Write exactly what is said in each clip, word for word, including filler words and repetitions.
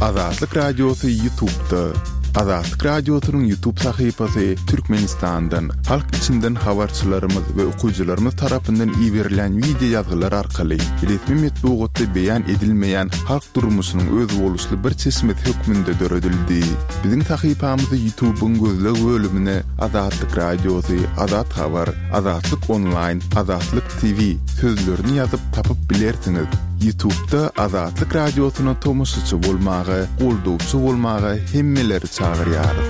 Azatlyk Radiosu YouTube'da. Azatlyk Radiosu'nun YouTube sayfasy Türkmenistan'dan, halk içinden habarçylarymyz we okuwçylarymyz tarapyndan iýerilen video ýazgylar arkaly resmi metbuatda beýan edilmeýän halk durmuşynyň öz boluşly bir çeşmet hökmünde döredildi. Biziň sayfamyzy YouTube'un gözleg bölümine Azatlyk Radiosu, Azat Habar, Azatlyk Online, Azatlyk T V sözlerini ýazyp tapyp bilersiňiz. YouTube'da Azatlyk Radiosu'na tomusçy bolmagy, goldowçy bolmagy hemmeleri çağırýarys.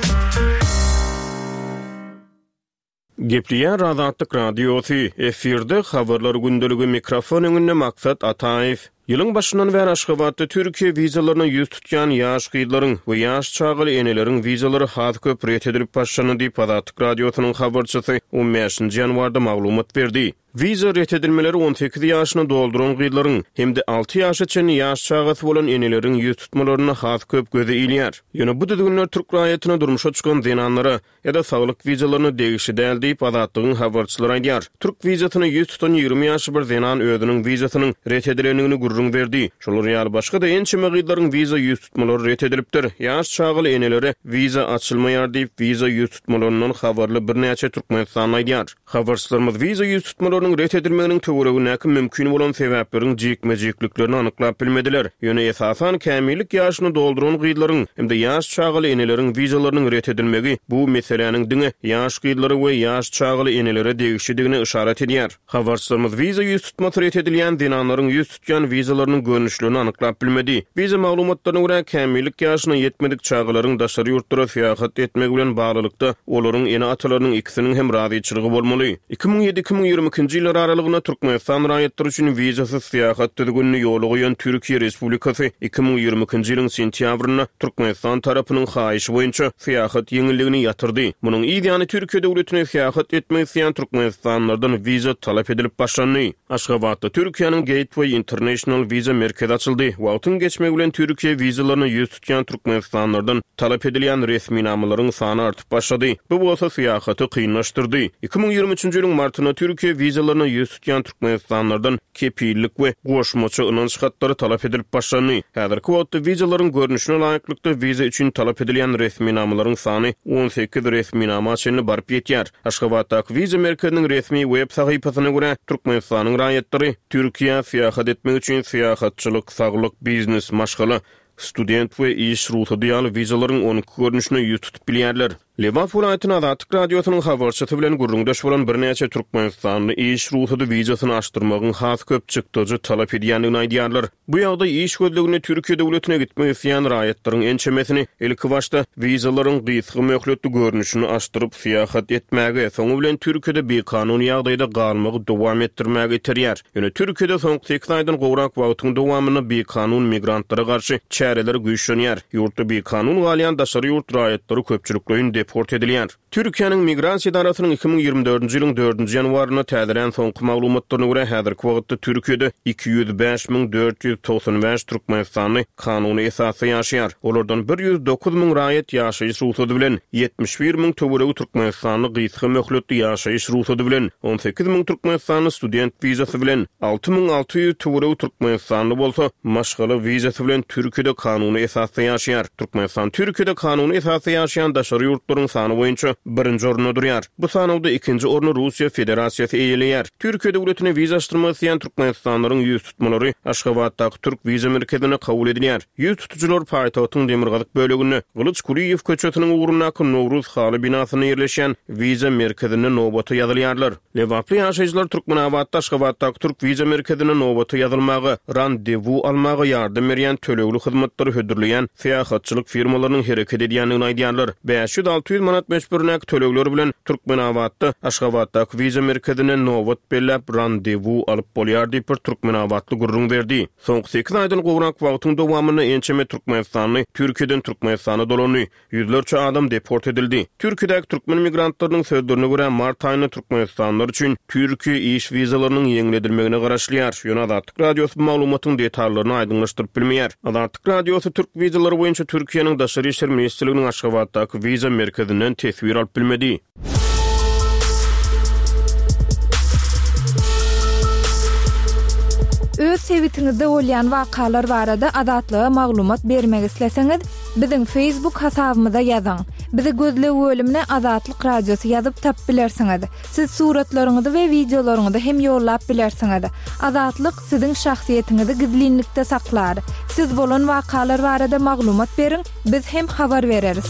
Gepliýär Azatlyk Radiosu, efirde habarlar gündeligi mikrofon öňünde maksat Ataýew. Ýylyň başyndan bäri Aşgabatda Türkiýe wizalaryna ýüz tutýan ýaş gyýdlaryň we ýaş çagyly eneleriň wizalary has köp ret edilip başlany diýip Azatlyk Radiosynyň habarçysy on beşinji ýanwarda maglumat berdi. Viza ret edilmeleri on sekiz ýaşyny dolduran gyýdlaryň hemde alty ýaşaçyn ýaş çagasy bolan eneleriň ýüz tutmalaryna has köp göze ilýär. Ýöne bu düzgünler Türk raýatyna durmuşa çykan zenanlara ýa-da saglyk wizalaryny degişi däl diýip Azatlygyň habarçylary aýdýar. Türk wizasyny ýüz tutan ýygrimi ýaşy bir zenan özüniň wizasynyň ret edilenigini gurrun berdi. Şolar ýaly başga da ençe gyýdlaryň wiza ýüz tutmalary ret edilipdir. Ýaş çagyly eneleri wiza açylmaýar diýip wiza ýüz tutmalaryndan habarly bir näçe Türkmenistan aýdýar. Habarçylarymyz wiza ýüz tutmalar ret edilmeginiň töweregine mümkin bolan sebäplerini jekmejekliklerini anyklap bilmediler. Ýöne esasan kämillik ýaşyny dolduran gyýdlaryň hemde ýaş çagyly eneleriň wizalarynyň ret edilmegi bu meseleniň diňe ýaş gyýdlary we ýaş çagyly enelere degişidigine işaret edýär. Habarçylarymyz wiza ýüz tutmasy ret edilýän dinanlaryň ýüz tutýan wizalarynyň görnüşlerini anyklap bilmedi. Wiza maglumatlaryna görä kämillik ýaşyna ýetmedik çagylaryň daşary ýurtlara seýahat etmegi bilen baglykda olaryň ene atalarynyň ikisiniň hem razyçylygy bolmaly. iki ming ýedi iki ming ýigirmi ýylar aralygyna Türkmenistan raýatlary üçin wizasyz seýahat düzgünni ýoly goýan Türkiýe Respublikasy iki ming ýigirmiki ýylyň sentýabryna Türkmenistan tarapynyň haýyşy boýunça seýahat ýeňilligini ýatyrdy. Munyň ýa-ni Türkiýe döwletine seýahat etmek isleýän Türkmenistanlardan wiza talap edilip başlandy. Aşgabatda Türkiýanyň Gateway International Visa merkezi açyldy. Wagtyň geçmegi bilen Türkiýe wizalaryny ýüz tutýan Türkmenistanlardan talap edilýän resmi namalaryň sany artyp başlady. Bu bolsa seýahaty kynlaşdyrdy. iki ming ýigirmi üçinji ýylyň martyna Türkiýe wizalaryny ýüz tutýan Türkmenistanlardan kepillik we goşmaçy ynanç hatlary talap edilip başlandy. Häzirki wagtda wizalaryň görnüşine laýyklykda wiza üçin talap edilýän resmi namalaryň sany on sekiz resmi nama çenli barp ýetýär. Aşgabatdaky wiza merkeziniň resmi web sahypasyna görä Türkmenistanyň raýatlary Türkiýe seýahat etmek üçin seýahatçylyk, saglyk, biznes, maşgala, student we iş ruhy diýaly wizalaryň on görnüşine ýüz tutup bilýärler. Lewap vilayatynyň Azatlyk Radiosynyň habarçysy bilen gurrundaş bolan bir näçe Türkmenistanly iş ruhydy wizasyny açdyrmagyň has köp çykdyjy talap edýändigini aýdýarlar. Bu ýagda iş gözlegine Türkiýe döwletine gitmek isleýän raýatlaryň ençemesini ilki başda wizalaryň gysga möhletli görnüşini açdyryp seýahat etmäge, soňra bilen Türkiýede bir kanun ýagdaýda galmagy dowam etdirmäge terýär. Ýöne Türkiýede soňky sekiz aýdan gowrak wagtyň dowamyny bir kanun migrantlara garşy çäreler güýçlenýär. Ýurtda bir kanun galýan daşary ýurt raýatlary köpçüliklerin deport edilýär. Türkiýanyň migrasiýa idarasynyň iki ming ýigirmi dördünji ýylyň dördünji ýanwaryna täzelen soňky maglumatlaryna görä häzirki wagtda Türkiýede iki ýüz beş miň dört ýüz toksan beş Türkmenistanly kanuny esasy ýaşaýar. Olardan bir ýüz dokuz miň raýat ýaşaýyş ruhsady bilen ýetmiş bir miň töweregi Türkmenistanly gysga möhletli ýaşaýyş ruhsady bilen on sekiz miň Türkmenistanly student wizasy bilen alty miň alty ýüz töweregi Türkmenistanly bolsa maşgala wizasy bilen Türkiýede kanuny esasy ýaşaýar. Türkmenistan Türkiýede kanuny esasy ýaşaýan daşary ýurtlaryň sany boýunça birinji orunda durýar. Bu sanawda ikinji orny Russiýa Federasiýasy eýeleýär. Türkiýe döwletine wiza açdyrmak isleýän Türkmenistanlaryň ýüz tutmalary Aşgabatdaky Türk wiza merkezine kabul edilýär. Ýüz tutucular paýtagtyň Demirgazyk böleginde Gylyç Kuriýew köçetiniň ugrundaky Nowruz haly binasyna ýerleşen wiza merkezine nowbata ýazylýarlar. Lewaply ýaşaýjylar Türkmenabadda Aşgabatdaky Türk wiza merkezine nowbata ýazylmagy, randewu almagy ýardym berýän tölegli hyzmatlary hödürleýän seýahatçylyk firmalarynyň hereket edýändigini aýdýarlar. beş ýüz alty ýüz manat meşburnak tölegleri bilen Türkmenabadda Aşgabatdaky wiza merkezine nowbat belläp randewu alyp bolýar diýip bir Türkmenabadly gurrun berdi. Soňky sekiz aýdan gowrak wagtyň dowamyny ençeme Türkmenistanly Türkiýeden Türkmenistana dolany ýüzlerçe adam deport edildi. Türkiýedäki türkmen migrantlarynyň sözlerine görä mart aýyna Türkmenistanlar üçin Türkiýe iş wizalarynyň ýeňledilmegine garaşlýar. Ýöne Azatlyk Radiosu maglumatyň detallaryny aýdynlaşdyryp bilmeýär. Azatlyk Radiosu Türk wizalary boýunça Türkiýanyň daşary işler ministrliginiň Aşgabatdaky wiza merkezinden tesbir alyp bilmedi. öz sewitinizde bolýan wakalar barada adatlyga maglumat bermek isleseňiz, biziň Facebook hasabymyza ýazyň. Bizi gözle bölümine Azatlyk Radiosu ýazyp tap bilersiňiz. Siz suratlaryňyzy we videolaryňyzy hem ýollap bilersiňiz. Azatlyk siziň şahsiýetiniňizi gizlinlikde saklar. Siz bolan wakalar barada maglumat beriň, biz hem habar bereriz.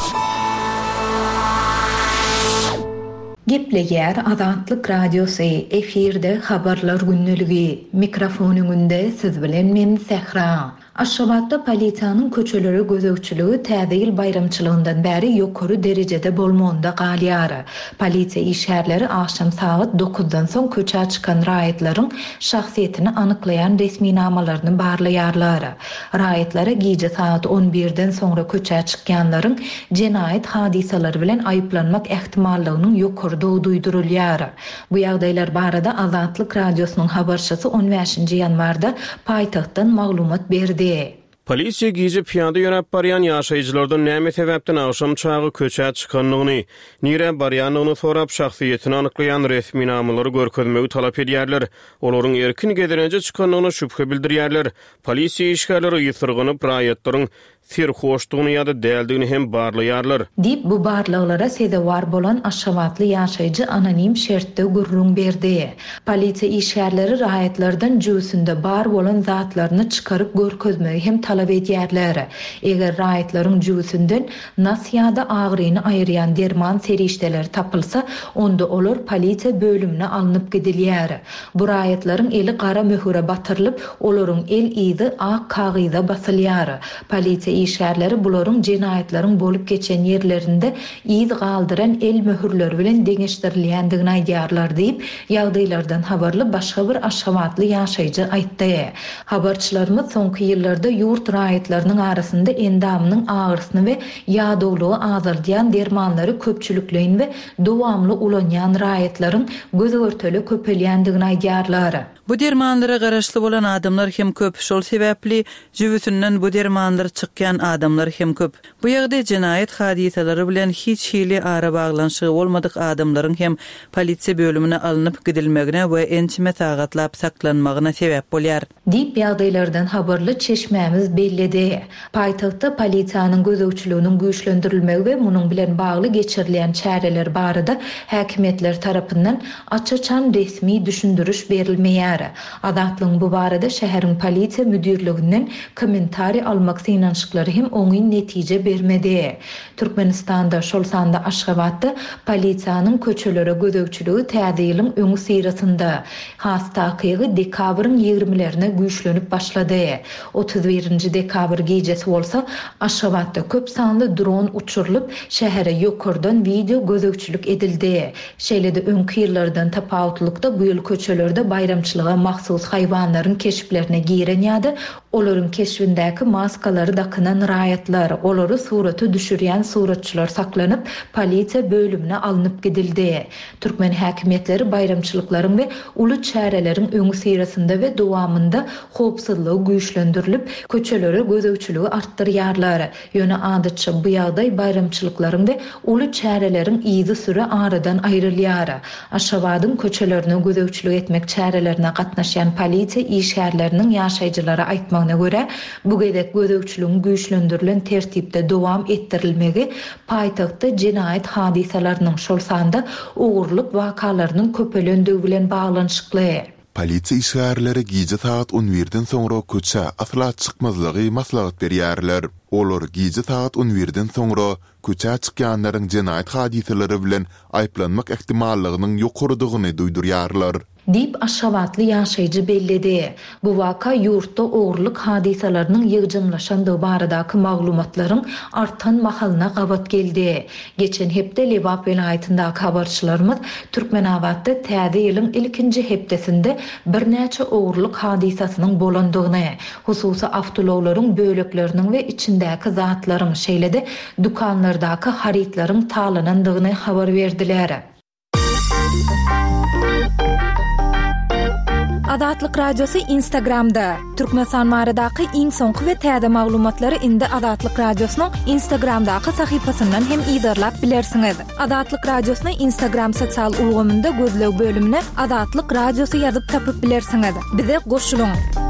Gepleýär Azatlyk Radiosu efirde habarlar günneligi. Mikrofon öňünde siz bilen men Sehra. Aşgabatda polisiýanyň köçeleri gözegçiligi täze ýyl bayramçylygyndan bäri ýokary derejede bolmanda galýar. Polisiýa işgärleri akşam saat dokuzdan soň köçe çykan raýatlaryň şahsiýetini anyklaýan resmi namalaryny barlaýarlar. Raýatlara gije saat on birden soňra köçe çykýanlaryň jenaýet hadisalary bilen aýyplanmak ähtimallygynyň ýokaryda duýdurulýar. Bu ýagdaýlar barada Azatlyk Radiosynyň habarçysy on beşinji ýanwarda paýtagtdan maglumat berdi. Polisiýa gize piyada ýönäp barýan ýaşaýjylardan näme sebäpden akşam çagy köçe çykanlygyny, nire barýanlygyny sorap şahsiýetini anyklaýan resmi namalary görkezmegi talap edýärler. Olaryň erkin gederenje çykanlygyna şüphe bildirýärler. Polisiýa işgärleri ýysyrgynyp raýatlaryň serhoşdugyny ýa-da däldigini hem barlaýarlar. Dip bu barlyklara sedewar bolan aşgabatly ýaşaýjy anonim şertde gurrun berdi. Polisiýa işgärleri raýatlardan jüýsünde bar bolan zatlaryny çykaryp görkezmegi hem talap edýärler. Eger raýatlaryň jüýsünden nas ýa-da agryny aýyrýan derman serişdeleri tapylsa, onda olar polisiýa bölümine alınıp gidilýär. Bu raýatlaryň eli gara möhüre batyrylyp, olaryň el ýyzy ak kagyza basylýar. Polisiýa işgärleri bularyň jenaýetlaryň bolup geçen ýerlerinde ýyz galdyran el möhürleri bilen deňeşdirilýändigini aýdýarlar diýip ýagdaýlardan habarly başga bir aşgabatly ýaşaýjy aýtdy. Habarçylarymyz soňky ýyllarda ýurt raýatlarynyň arasynda endamynyň agyrysyny we ýadowlugy azaldýan dermanlary köpçülikleýin we dowamly ulanýan raýatlaryň gözörteli köpelýändigini aýdýarlar. Bu dermanlara garaşly bolan adamlar hem köp, şol sebäpli jüwütünden bu dermanlar çykýan adamlar hem köp. Bu ýagdaý jenaýet hadisalary bilen hiç hili ara baglanşygy bolmadyk adamlaryň hem polisiýa bölümine alınıp gidilmegine we ençime tagatlap saklanmagyna sebäp bolýar. Dip ýagdaýlardan habarly çeşmämiz bellidi. Paýtagtda polisiýanyň gözegçiliginiň güýçlendirilmegi we munyň bilen bagly geçirilýän çäreler barada häkimetler tarapyndan açyçan resmi düşündürüş berilmeýär. Azatlyň bu barada şäheriň polisiýa müdürliginden kommentari almak synanşyklary hem oňy netije bermedi. Türkmenistanda şol sanda Aşgabatda polisiýanyň köçelere gözegçiligi täze ýylyň öňü syrasynda hasta akygy dekabrın ýigrimelerine güýçlenip başlady. otuz birinji dekabr gejesi bolsa Aşgabatda köp sanly dron uçurylyp şähere ýokardan video gözegçilik edildi. Şeýlede öňki ýyllardan tapawutlykda bu ýyl köçelerde bayramçylyga mahsus haýwanlaryň keşiplerine giren ýa-da olaryň keşfindäki maskalary dakynan raýatlar, olary suraty düşürýän suratçylar saklanyp polisiýa bölümine alınıp gidildi. Türkmen häkimetleri bayramçylyklaryň we uly çäreleriň öňü syrasynda we dowamında howpsuzlygy güýçlendirilip, köçelere gözegçiligi artdyrýarlar. Ýöne adetçe bu ýagdaý bayramçylyklaryň we uly çäreleriň ýyzy süre aradan aýrylýar. Aşgabatyň köçelerine gözegçilik etmek çärelerine gatnaşan polisiýa işgärleriniň ýaşaýjylara aýtmagyna görä, bu gedek gözegçiligiň güýçlendirilen tertipde dowam etdirilmegi paýtagtda jenaýet hadisalarynyň şol sanda ugurlyk wakalarynyň köpelendiği bilen baglanşykly. Polisiýa işgärleri gije saat on birden soňra köçe asla çykmazlygy maslahat berýärler. Olar gije saat on birden soňra köçe çykýanlaryň jenaýet hadisalary bilen aýplanmak ähtimallygynyň ýokarydygyny duýdurýarlar. Dip Aşgabatly ýaşaýjy bellidi. Bu waka ýurtda ogurlyk hadisalarynyň ýygymlaşandygy baradaky maglumatlaryň artan mahalyna gabat geldi. Geçen hepde Lebap vilayatyndaky habarçylarymyz Türkmenabatda täze ýylyň ilkinji hepdesinde birnäçe ogurlyk hadisasynyň bolandygyny, hususy awtolawlaryň bölekleriniň we içindäki zatlaryň şeýlede dukanlardaky haritlaryň talanandygyny habar berdiler. Adatlyk Radiosu Instagramda. Türkmenistan baradaky iň soňky we täze maglumatlary indi Adatlyk Radiosynyň Instagramdaky sahypasyndan hem ýa-da bilersiňiz. Adatlyk Radiosyny Instagram sosial ulgamynda gözleg bölümine Adatlyk Radiosu ýazyp tapyp bilersiňiz. Bize goşulyň.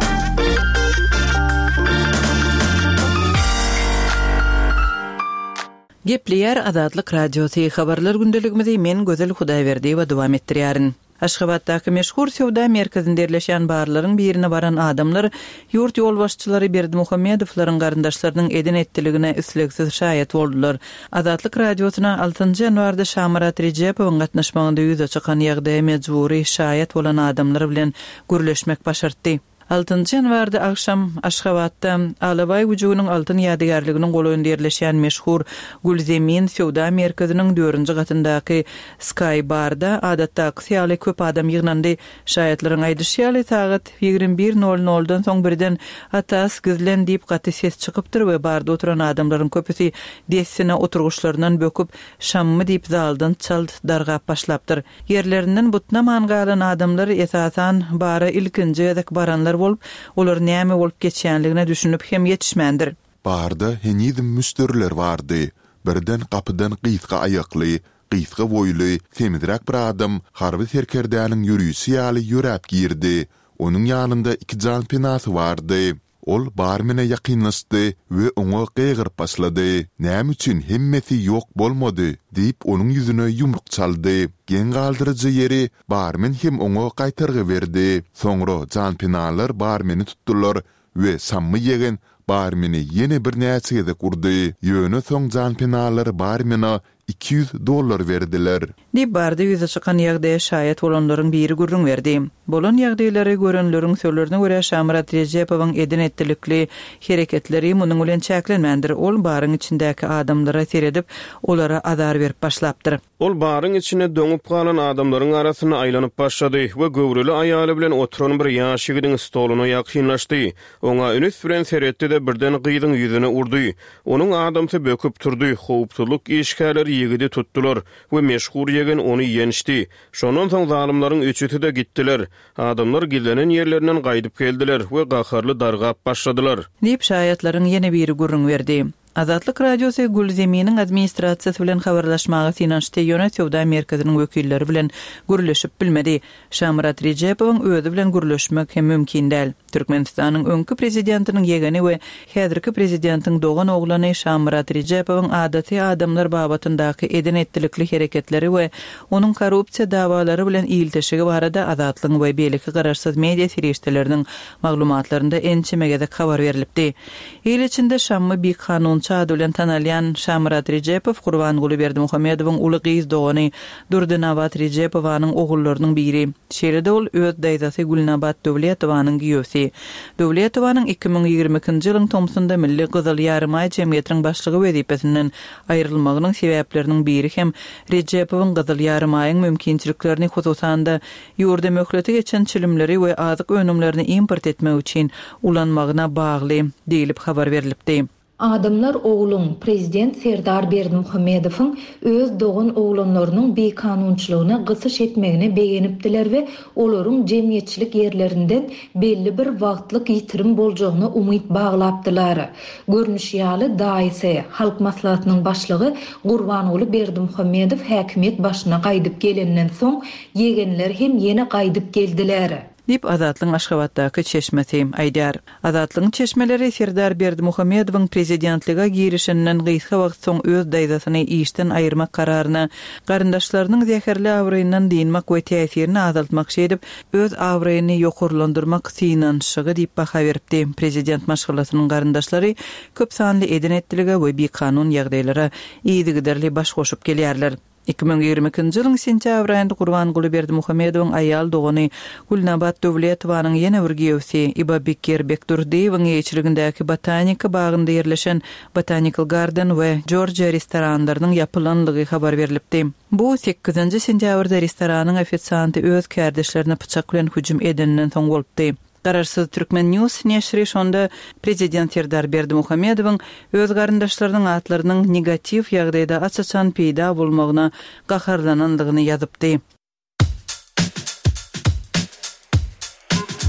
Gepleýär Adatlyk Radiosu habarlar gündeligimizi men Gözel Hudaýberdi we dowam etdirýärin. Aşgabatdaky meşhur sowda merkezinde yerleşen barlaryň birine baran adamlar ýurt ýolbaşçylary Berdimuhammedowlaryň garyndaşlarynyň eden etdiligine üslegsiz şaýat boldular. Adatlyk Radiosyna altynjy ýanwarda Şamrat Rejepowyň gatnaşmagynda ýüze çykan ýagdaýa mejburi şaýat bolan adamlar bilen gürleşmek başardy. altynjy ýanwarda akşam Aşgabatda Alabay güjüniň altyn ýadygarlyginiň golaýynda ýerleşýän meşhur Gulzemin sowda merkeziniň dördünji gatyndaky Sky Barda adatdaky ýaly köp adam ýygnandy. Şaýatlaryň aýdyşýaly sagat ýigirmi bir nol nol-dan soň birden atas gizlen diýip gaty ses çykypdyr we barda oturan adamlaryň köpüsi desine oturguşlaryndan böküp şammy diýip zaldan çaldy dargap başlapdyr. Ýerlerinden butna mangalan adamlar esasan bara ilkinji ýa-da baranlar bolup, olar näme bolup geçýänligine düşünüp hem ýetişmändir. Barda henüz müşteriler bardy. Birden kapıdan qyýska ayakly, qyýska boýly, temizrak bir adam harby serkerdäniň ýürüýüsi ýaly ýörep girdi. Onuň ýanynda iki jan pinasy bardy. Ol barmine ýakynlaşdy we oňa geygyryp başlady. Näme üçin hemmeti ýok bolmady diýip onuň ýüzüne ýumruk çaldy. Gen galdyrjy ýeri barmen hem oňa gaýtargy berdi. Soňra jan pinalar barmeni tutdular we sammy ýegen barmeni ýene bir näçe de kurdy. Ýöne soň jan pinalar barmena iki yüz dollar verdiler. Dip barda ýüze çykan ýagdaýa şaýat bolanlaryň biri gürrüň berdi. Bolan ýagdaýlary görenleriň söýlerine görä Şamrat Rejepowyň eden etdilikli hereketleri munyň bilen çäklenmändir. Ol baryň içindäki adamlara seredip, olara azar berip başlapdyr. Ol baryň içine döňüp galan adamlaryň arasyna aýlanyp başlady we göwreli aýaly bilen oturan bir ýaş ýigidiň stoluny ýakynlaşdy. Oňa üns bilen seretdi de birden gyýdyň ýüzüne urdy. Onuň adamsy böküp turdy. Howpsuzlyk işgärleri ýigidi tutdular we meşhur ýegen ony ýenişdi. Şondan soň zalymlaryň üçüti de gitdiler. Adamlar gillenen ýerlerinden gaýdyp geldiler we gaharly dargap başladylar. Dip şaýatlaryň ýene biri gürrüň berdi. Adatlyk Radiosu Gulzeminiň administrasiýasy bilen habarlaşmagy finanşdy ýönet sowda merkeziniň wekilleri bilen gürleşip bilmedi. Şamrat Rejepowyň özi bilen gürleşmek hem mümkin däl. Türkmenistanyň öňkü prezidentiniň ýegeni we häzirki prezidentiň dogan oglany Şamrat Rejepowyň adaty adamlar babatyndaky eden etdilikli hereketleri we onuň korrupsiýa dawalary bilen ýyltyşygy barada Adatlyk we beýleki garaşsyz media serişdeleriniň maglumatlarynda ençemegede habar berilipdi. Ýyl içinde Şammy bir kanun çaýdy bilen tanalýan Şamrat Rejepow Gurbanguly Berdimuhammedowyň uly gyz dogany Durdynabad Rejepowanyň ogullarynyň biri. Şeýle-de ol öz daýdasy Gulnabad Döwletowanyň giýösi. Döwletowanyň iki ming ýigirme ikinji ýylyň Tomsunda Milli Gyzyl Ýarmaý Jemgyýetiniň başlygy wezipesinden aýrylmagynyň sebäpleriniň biri hem Rejepowyň Gyzyl Ýarmaýyň mümkinçiliklerini hususanda ýurda möhleti geçen çilimleri we azyk önümlerini import etmek üçin ulanmagyna bagly diýilip habar berilipdi. Adamlar oğlun prezident Serdar Berdimuhammedowyň öz dogan oğlanlarynyň beýkanunçylygyna gysyş etmegine beýenipdiler we olaryň jemgyýetçilik ýerlerinden belli bir wagtlyk ýitirim boljagyna umyt baglapdylar. Görnüş ýaly daýysy halk maslahatynyň başlygy Gurbanguly Berdimuhammedow häkimet başyna gaýdyp gelenden soň ýegenler hem ýene gaýdyp geldiler. Dip Adatlyň Aşgabatdaky çeşmesi aýdýar. Adatlyň çeşmeleri Serdar Berdimuhammedowyň prezidentlige girişinden gyska wagt soň öz daýdasyny işden aýyrmak kararyna garyndaşlarynyň zäherli awryndan diýilmek we täsirini azaltmak şeýdip, öz awryny ýokurlandyrmak synanşygy diýip baha beripdi. Prezident maşgalatynyň garyndaşlary köp sanly eden etdilige we bir kanun ýagdaýlara ýygyderli baş goşup gelýärler. iki ming ýigirme ikinji ýylyň sentýabr aýynda Gurbanguly Berdimuhammedowyň aýal dogany Gulnabad Döwletowanyň ýene bir giýösi Ibabekir Bekturdiýewiň ýeçiligindäki botanika bagynda ýerleşen Botanical Garden we Georgia restoranlarynyň ýapylanlygy habar berilipdi. Bu sekizinji sentýabrda restoranyň ofitsianty öz kärdeşlerine pyçak bilen hüjüm edenden soň bolupdy. Garaşsyz Türkmen News neşri şonda prezident Serdar Berdimuhammedowyň öz garyndaşlarynyň atlarynyň negativ ýagdaýda açaçan peýda bolmagyna gaharlanandygyny ýazypdy.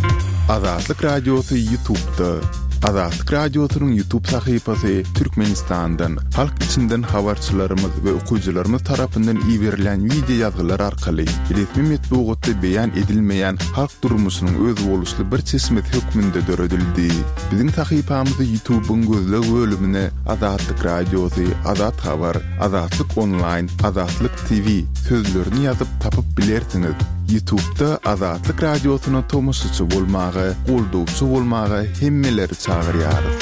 Azatlyk Radiosu YouTube'da. Azatlyk Radiosu'nun YouTube sahypasy Türkmenistan'dan, halk içinden habarçylarymyz we okuyjylarymyz tarapyndan ýiberilen video ýazgylar arkaly resmi metbuatda beýan edilmeýän halk durmuşynyň öz boluşly bir çeşmet hökmünde döredildi. Biziň sahypamyzy YouTube'un gözleg bölümine Azatlyk Radiosu, Azat Habar, Azatlyk Online, Azatlyk T V sözlerini ýazyp tapyp bilersiňiz. YouTube'da Azatlyk Radiosu'na tomoşçy bolmagy, goldowçy bolmagy hemmeleri çağırýarys.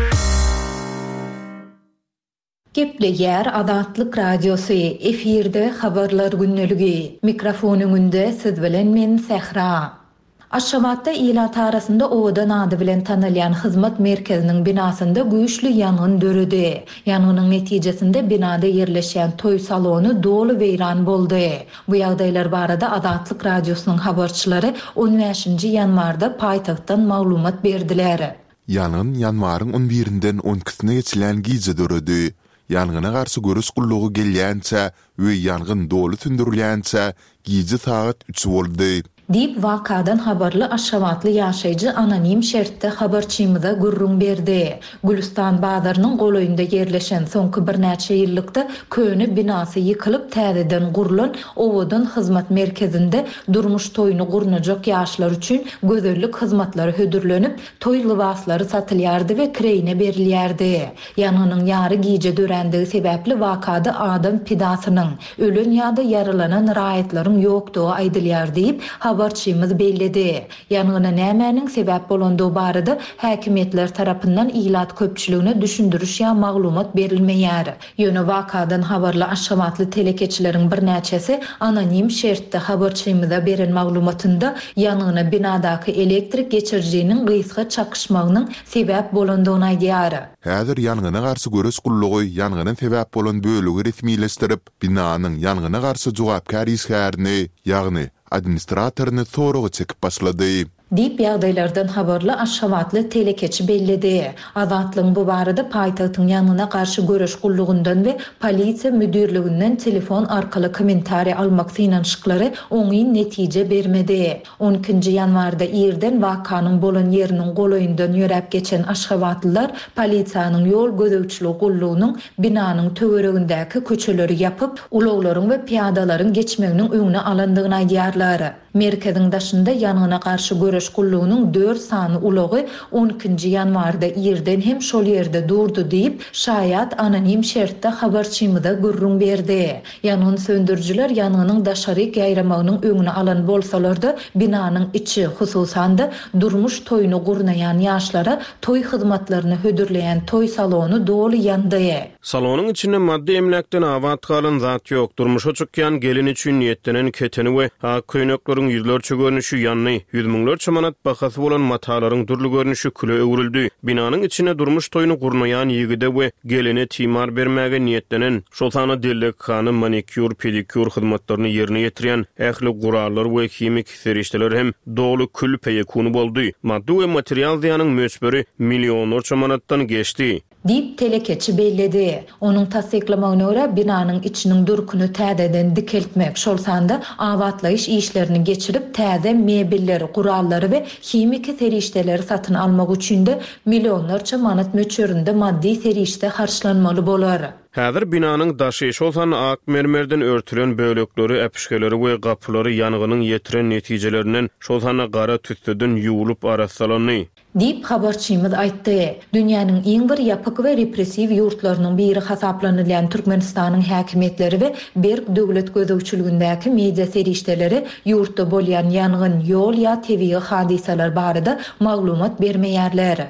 Gepleýär Azatlyk Radiosu efirde habarlar günneligi. Mikrofon öňünde siz bilen men Sehra. Aşgabatda ilat arasında owadan ady bilen tanylýan hyzmat merkeziniň binasynda güýçli ýangyn döredi. Ýangonyň netijesinde binada ýerleşen toy salony dolu weýran boldy. Bu ýagdaýlar barada Azatlyk Radiosynyň habarçylary on beşinji ýanwarda paýtagtdan maglumat berdiler. Ýangyn ýanwaryň on birinden on ikisine geçilen gize döredi. Ýangyna garşy görüş gullugy gelýänçe we ýangyn dolu tündürilýänçe gize saat üç boldy. Dip vakadan habarly Aşgabatly ýaşaýjy anonim şertde habarçymyza gurrun berdi. Gülistan bazarynyň goloýunda ýerleşen soňky bir näçe ýyllykda köni binasy ýykylyp täzeden gurulan owadan hyzmat merkezinde durmuş toýuny gurnajak ýaşlar üçin gözellik hyzmatlary hödürlenip, toý libaslary satylýardy we kireyine berilýärdi. Ýanynyň ýary giýje dörendigi sebäpli vakada adam pidasynyň ölen ýa-da yaralanan raýatlaryň ýokdugy aýdylýar diýip habarçymyz belledi. Ýanyna nämäniň sebäp bolandygy barada häkimetler tarapyndan ilat köpçüligine düşündürüş ýa maglumat berilmeýär. Ýöne wakadan habarly Aşgabatly telekeçileriň bir näçesi anonim şertde habarçymyza beren maglumatynda ýanyna binadaky elektrik geçirjiginiň gysga çakışmagynyň sebäp bolandygyny aýdýar. Häzir ýanyna garşy görüş gullugy ýanynyň sebäp bolan bölegi resmileşdirip, binanyň ýanyna garşy jogapkar işgärini, ýagny administratoryny soragy çekip başlady. Dip ýagdaýlardan habarly Aşgabatly telekeçi belledi. Azatlyň bu barada paýtagtyň ýanyna garşy görüş gullugyndan we polisiýa müdürliginden telefon arkaly kommentariýa almak synanşyklary oňy netije bermedi. on ikinji ýanwarda ýerden wakanyň bolan ýeriniň goloýundan ýörep geçen Aşgabatlylar polisiýanyň ýol gözegçiligi gullugynyň binanyň töweregindäki köçeleri ýapyp, ulaglaryň we piýadalaryň geçmeginiň öňüne alandygyny aýdýarlar. Merkeziň daşynda ýanyna garşy görüş gullugynyň dört sany ulagy on ikinji ýanwarda ýerden hem şol ýerde durdy diýip şaýat anonim şertde habarçymyza gurrun berdi. Ýanyň söndürjiler ýanynyň daşary gaýramagynyň öňüne alan bolsalar-da binanyň içi, hususan da durmuş toýuny gurnaýan ýaşlara toy hyzmatlaryny hödürleýän toy salony dolu ýandy. Salonyň içinde maddi emlekden awat galan zat ýok. Durmuşa çykýan gelin üçin niýetlenen keteni we ha köýnekleri yüzlerçe görünüşü yanny, yüz miňlerçe manat bahasy bolan matalaryň durly görünüşi küle öwrüldi. Binanyň içine durmuş toýuny gurnaýan ýigide we gelene timar bermäge niýetlenen, şol sana dellek hany manikür, pedikür hyzmatlaryny ýerine ýetirýän ähli gurallar we hemik serişdeler hem dolu kül peýekuni boldy. Maddi we material ziýanyň möçberi millionlarça manatdan geçdi. Dip telekeçi belledi. Onun tasdiklamagyna görä binanyň içiniň durkuny täzeden dikeltmek, şol sanda awatlaýyş işlerini geçirip täze mebelleri, gurallary we hemik serişdeleri satyn almak üçin de millionlarça manat möçberinde maddi serişde harçlanmaly bolar. Häzir binanyň daşyşy bolan ak mermerden örtülen bölekleri, äpişkeleri we gapylary ýanygynyň ýetiren netijelerinden şol sana gara tüstüden ýuwulyp arasalany. Dip habarçymyz aýtdy. Dünýäniň iň bir ýapyk we repressiw ýurtlarynyň biri hasaplanylan Türkmenistanyň häkimetleri we berk döwlet gözegçiligindäki media serişdeleri ýurtda bolýan ýangyn, ýol ýa tebii hadiseler barada maglumat bermeýärler.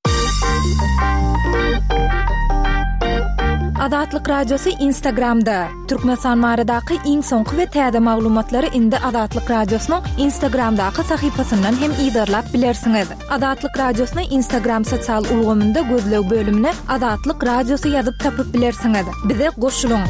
Azatlyk Radiosu Instagramda. Türkmenistan baradaky iň soňky we täze maglumatlary indi Azatlyk Radiosynyň Instagramdaky sahypasyndan hem ýa-da bilersiňiz. Azatlyk Radiosyny Instagram sosial ulgamynda gözleg bölümine Azatlyk Radiosu ýazyp tapyp bilersiňiz. Bize goşulyň.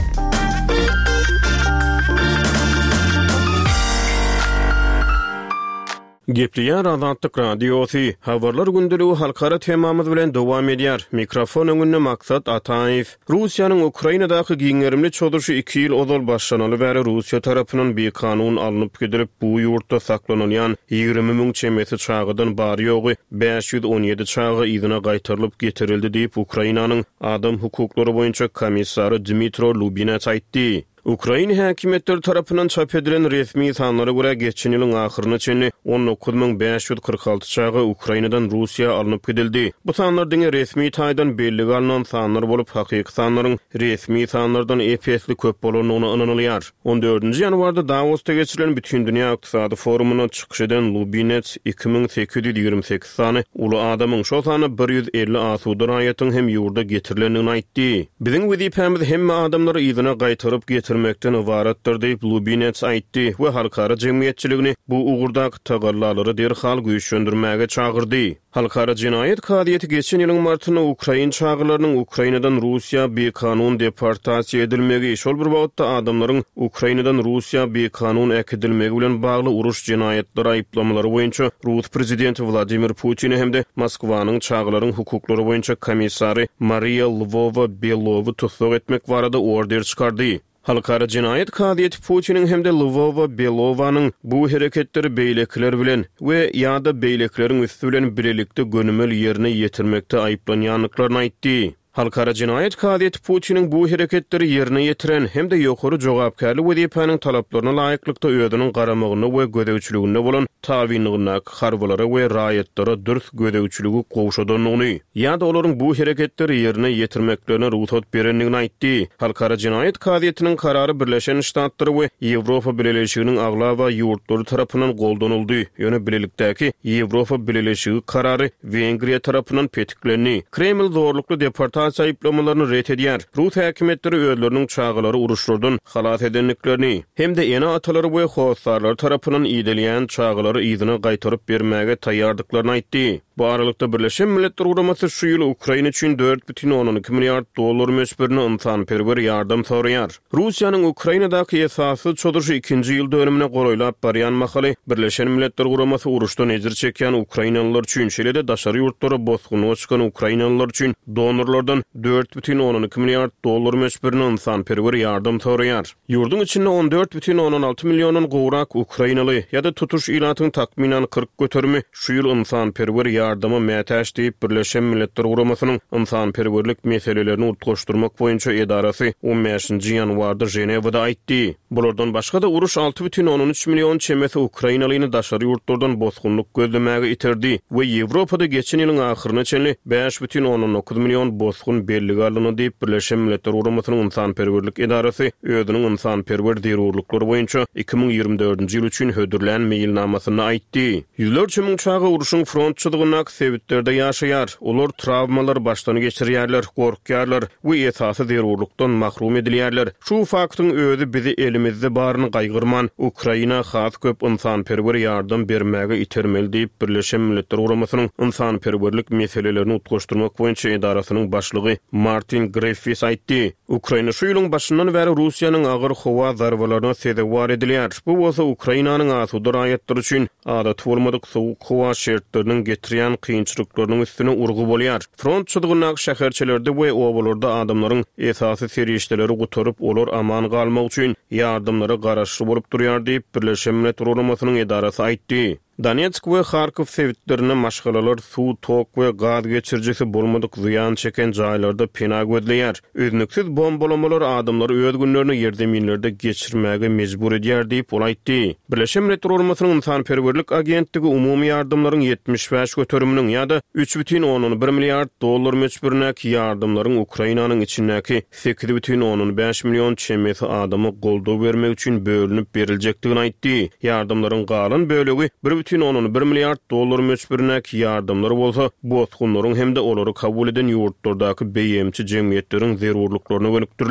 Gepliýär Azatlyk Radiosu habarlar gündülügi halkara temamyz bilen dowam edýär. Mikrofon öňünde Maksat Ataýew. Russiýanyň Ukrainadaky giňerimli çodurşy iki ýyl ozal başlanaly bäri Russiýa tarapyndan bir kanun alınıp gidilip bu ýurtda saklanýan ýygrimi müň çemeti çagydan bary ýogy beş ýüz on ýedi çagy ýygyna gaýtarylyp getirildi diýip Ukrainanyň adam hukuklary boýunça komissary Dmitro Lubinets aýtdy. Ukraina häkimetleri tarapyndan çap edilen resmi sanlara göre geçen ýylyň ahyryna çenli on dokuz bin beş ýüz kırk alty çagy Ukrainadan Russiýa alınıp gidildi. Bu sanlar diňe resmi taýdan belli alınan sanlar bolup hakyky sanlaryň resmi sanlardan epesli köp bolanyny ananylýar. on dördünji ýanwarda Davosda geçirilen Bütün Dünýä Ykdysady Forumuna çykyş eden Lubinets iki bin sekiz ýüz ýigirmi sekiz sany uly adamyň şol sany bir ýüz elli asuda raýatyň hem ýurda getirilenini aýtdy. Biziň wezipemiz hemme adamlary ýygyna gaýtaryp getirmekden ibaratdyr diýip Lubinets aýtdy we halkara jemgyýetçiligini bu ugurdaky tagallalary derhal güýçlendirmäge çagyrdy. Halkara Jinaýet Kadiýeti geçen ýylyň martyna Ukraina çagylarynyň Ukrainadan Russiýa bir kanun deportasiýa edilmegi, şol bir wagtda adamlaryň Ukrainadan Russiýa bir kanun ekidilmegi bilen bagly uruş jinaýetleri aýplamalary boýunça Rus prezidenti Vladimir Putin hemde Moskwanyň çagylaryň hukuklary boýunça komissary Maria Lvova-Belowy tutsak etmek barada order çykardy. Halkara Jinaýet Kadiýeti Putiniň hemde Lvova-Belowanyň bu hereketleri beýlekler bilen we ýa-da beýlekleriň üstü bilen birlikde gönümel ýerine ýetirmekde aýplanýanlyklaryny aýtdy. Halkara Jinaýet Kadiýeti Putiniň bu hereketleri ýerine ýetiren hemde ýokary jogapkärlik wezipanyň talaplaryna laýyklykda özüniň garamagyny we gödäwçiligine bolan tabinlygyna harbalara we raýatlara dürüst gödäwçiligi gowşadanlygyny ýa-da olaryň bu hereketleri ýerine ýetirmeklerine ruhsat berenligini aýtdy. Halkara Jinaýet Kadiýetiniň karary Birleşen Ştatlary we Ýewropa Birleşiginiň aglawa ýurtlary tarapyndan goldanyldy. Ýöne bilelikdäki Ýewropa Birleşigi karary Wengriýa tarapyndan petiklendi. Kreml zorlukly deportasiýa aýplamalaryny ret edýär. Rus häkimetleri özleriniň çagylary uruşlardan halat edenliklerini hemde ýene atalary we howsarlar tarapyndan iýdelýän çagylary ýygyna gaýtaryp bermäge taýýardyklaryny aýtdy. Bu aralykda Birleşen Milletler Guramasy şu ýyl Ukraina üçin dört бүтүn on iki milliard dollar mösberine insanperwer ýardam soraýar. Russiýanyň Ukrainadaky esasy çodurşy ikinji ýyl dönümine goroýlap barýan mahaly Birleşen Milletler Guramasy uruşdan ejir çekýän Ukrainalılar üçin şeýle-de daşary ýurtlara bosguny çykan Ukrainalılar üçin donorlardan dört бүтүn on iki milliard dollar mösberine insanperwer ýardam soraýar. Ýurdun içinde on dört бүтүn on alty millionyň gowrak Ukrainaly ýa-da tutuş ilatyň takminan kırk götermi şu ýyl insanperwer ýardama mätäş diýip Birleşen Milletler Guramasynyň insanperwerlik meselelerini utgaşdyrmak boýunça edarasy on beşinji ýanwarda Jenewada aýtdy. Bulardan başga da uruş alty бүтүn on üç million çemeti Ukrainalyny daşary ýurtlardan bosgunlyk gözlemäge iterdi we Ýewropada geçen ýylyň ahyryna çenli beş бүтүn on dokuz million bosgun belli galyny diýip Birleşen Milletler Guramasynyň insanperwerlik edarasy özüniň insanperwer derurlyklary boýunça iki bin ýygrimi dördünji ýyl üçin hödürlän meýilnamasyny aýtdy. Ýüzlerçe müň çagy uruşyň frontçylygyna sebitlerde ýaşaýar. Olar travmalar başdan geçirýärler, gorkýarlar we esasy derurlukdan mahrum edilýärler. Şu faktyň özü bizi elimizde baryny gaýgyrman Ukraina has köp insanperwer ýardam bermäge itermeli diýip Birleşen Milletler Guramasynyň insanperwerlik meselelerini utgaşdyrmak boýunça edarasynyň başlygy Martin Griffiths aýtdy. Ukraina şu ýylyň başyndan bäri Russiýanyň agyr howa zarbalaryna sebäp edilýär. Bu bolsa Ukrainanyň asuda raýatlary üçin adat bolmadyk sowuk howa şertleriniň getirýän kynçylyklarynyň üstüne urgu bolýar. Front çydygynak şäherçilerde we owalarda adamlaryň esasy serýeşdeleri guturup olar aman galmak üçin ýardamlary garaşly bolup durýar diýip Birleşen Milletler Guramasynyň edarasy aýtdy. Donetsk we Kharkiv sebitlerine maşgalalar, suw, tok we gaz geçirjisi bolmadyk ziyan çeken jaýlarda penag edilýär. Öznüksiz bombalamalar adamlary öz günlerini ýerde minlerde geçirmäge mejbur edýär diýip ol aýtdy. Birleşen Milletler Guramasynyň insanperwerlik agentligi umumy ýardamlaryň yetmiş beş göterüminiň ýa-da üç бүтүn on bir milliard dollar mösberine ýardamlaryň Ukrainanyň içindäki sekiz бүтүn on beş million çemeti adamy goldaw bermek üçin bölünip berilejekdigini aýtdy. Ýardamlaryň galan bölegi bir бүтүn on bir milliard dollar mösberine ýardamlary bolsa, bosgunlaryň hemde olary kabul eden ýurtlardaky beýemçi jemgyýetleriň zerurlyklaryna gönükdirler.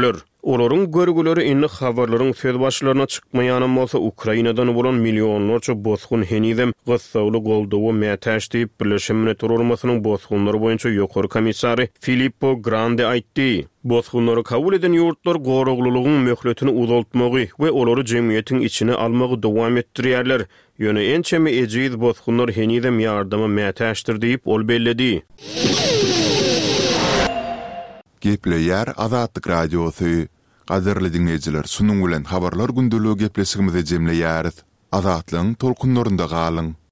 Olaryň görgüleri inni habarlaryň söz başlaryna çykmaýanym bolsa Ukrainadan bolan millionlarça bozgun henizem gyssaly goldawy mätäş diýip Birleşen Milletler Uramasynyň bozgunlary boýunça ýokary komissary Filippo Grandi aýtdy. Bozgunlary kabul eden ýurtlar goraglylygyň möhletini uzaltmagy we olary jemgyýetiň içine almagy dowam etdirýärler. Ýöne en çemi ejiz bozgunlar henizem ýardyma mätäşdir diýip ol belledi. Gepleýär Azatlyk Radiosy. Gaderli dinleýijiler, sunuň bilen habarlar gündeligi gepleşigimize jemleýäris. Azatlyň tolkunlarynda galyň.